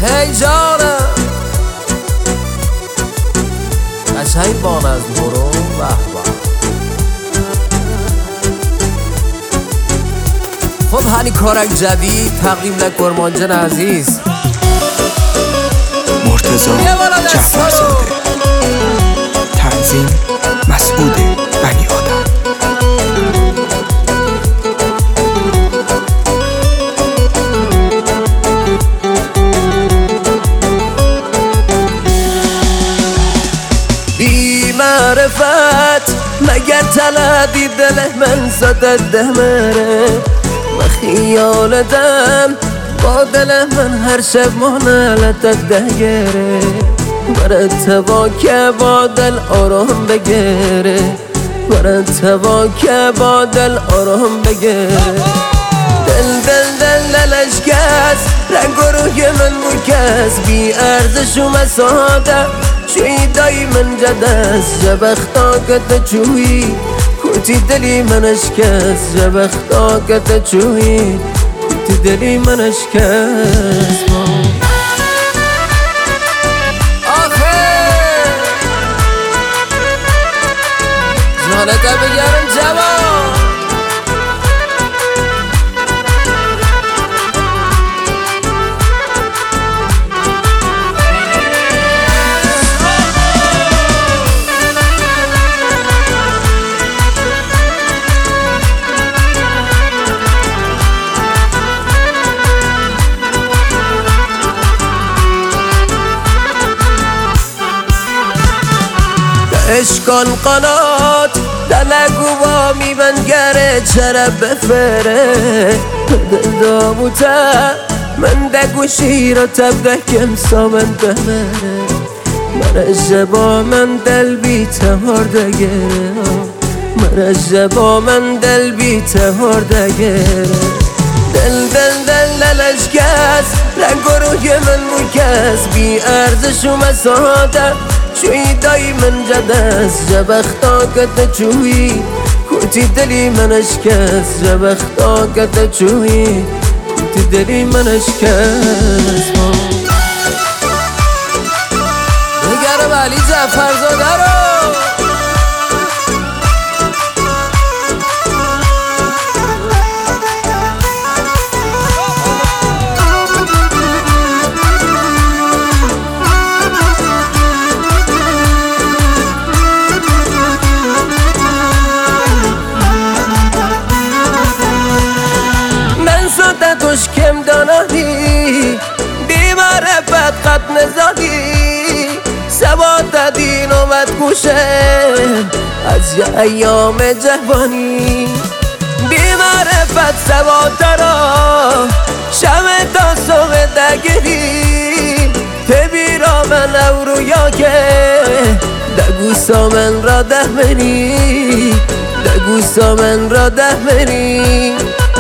هی جانم قشنگ بان از برو بحبا. خب هنی کارک جدید تقدیم لکرمان جن عزیز مرتضی جعفرزاده. تنظیم مسعود بنی آدم. بی معرفت مگر تلدی دل من زدد دمره و خیالتم با دل من هر شب منالتت دگره مرتبا که با دل آرام بگیره مرتبا که با دل آرام بگیره دلش کس رنگ و روی من مکس بی ارزش و مساده چوی دای من جدست جبختا کت چوی کوتی دلی منش کس جبختا کت چوی کوتی دلی منش کس جانتا بگرم جوان اشکال قنات دلگو با میبنگره چرا بفره دل داموته من دگو شیر و تبده کم سامن بمره من جبا من دل بی تهار دگره من جبا من دل بی تهار دگره دلش کس رنگ و روی من مکس بی ارزش و مساده چوی دای من جدست جبختا کت چوی کوتی دلی منش کس جبختا کت چوی کوتی دلی منش کس بگرم علی جعفرزاده رو توش کم دانایی بی معرفت قد نزادی سواد دین اومد گوشم از یه ایام جوانی بی معرفت سواد را شمه تا صبح دگری تبیرا من او رویا که دگوسا من را ده منی دگوسا من را ده منی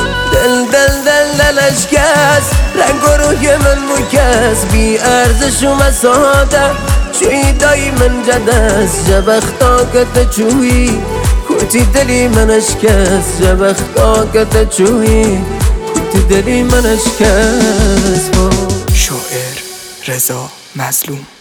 دلش کس رنگ و روی من مکس بی ارزش و مساده چوی دای من جدست جبختا کت چوی کوتی دلی منش کس جبختا کت چوی کوتی دلی منش کس. شاعر رضا مظلوم.